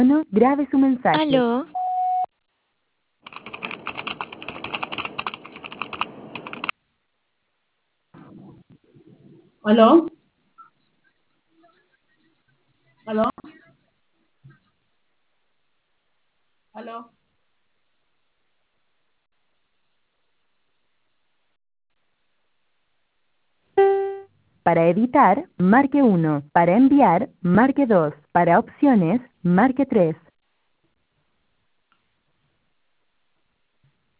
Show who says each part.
Speaker 1: Grabe su mensaje.
Speaker 2: Aló,
Speaker 3: ¿Aló? ¿Aló? ¿Aló?
Speaker 1: Para editar, marque 1. Para enviar, marque 2. Para opciones, marque 3.